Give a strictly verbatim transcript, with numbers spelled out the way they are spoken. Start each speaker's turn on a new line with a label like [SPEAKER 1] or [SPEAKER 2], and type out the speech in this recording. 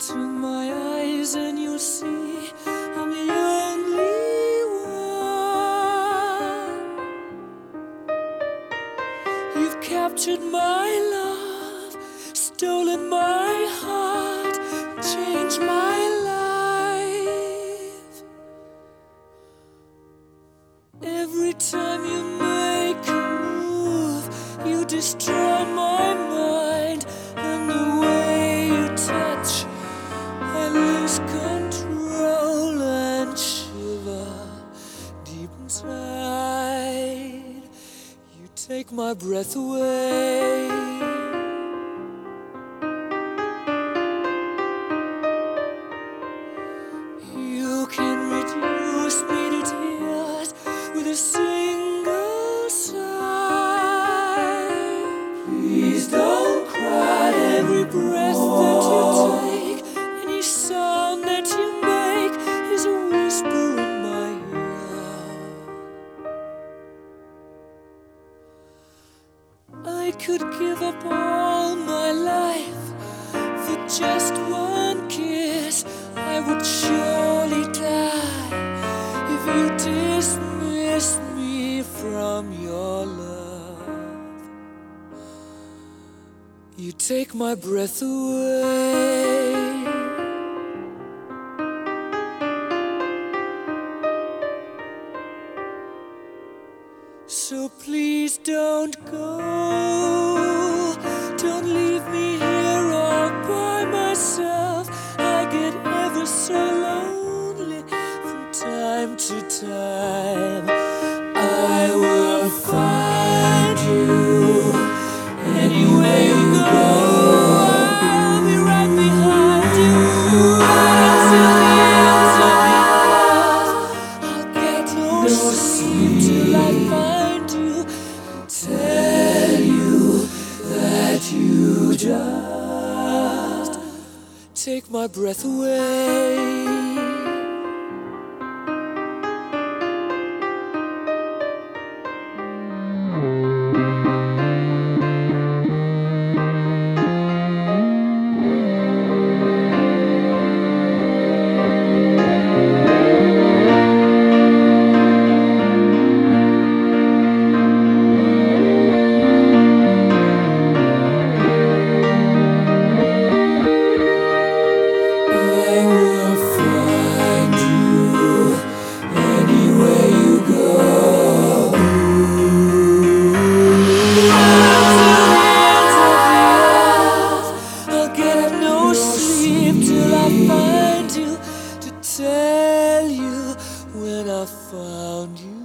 [SPEAKER 1] through my eyes and you'll see I'm the only one. You've captured my love, stolen my heart, changed my life. Every time you make a move, you destroy my mind, and the way you touch, I lose control and shiver deep inside. You take my breath away. You can reduce me to tears with a single sigh. Please don't cry. Every breath that you take, any sound that you make is a whisper in my ear. I could give up all my life for just one kiss. I would surely die if you dismissed me from your love. You take my breath away. So please don't go. Don't leave me here all by myself. I get ever so lonely from time to time. I will find you anywhere you go. I'll be right behind you until the ends of the earth. I'll get no sleep till I find you and tell you that you just take my breath away. Tell you when I found you.